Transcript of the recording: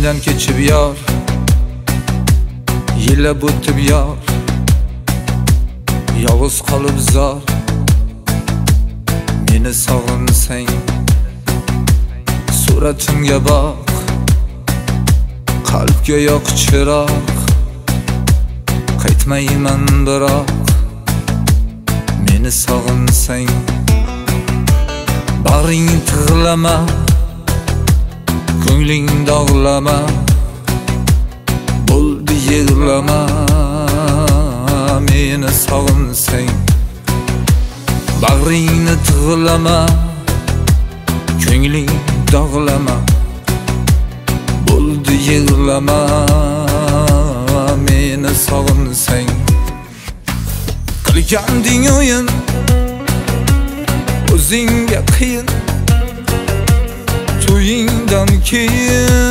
Ko'nglimdan kechib yor, yillab o'tib yor, yolg'iz qolib zor. Meni sog'insang suratimga boq, qalbga yoq chiroq. Qaytmayman biroq, meni sog'insang bag'ring tig'lama, ko'ngling dog'lama, bo'ldi yig'lama. Meni sog'insang bag'ringni tig'lama, ko'ngling dog'lama, bo'ldi yig'lama. Meni sog'insang qilganding o'yin, o'zingga qiyin, to'yingdan keyin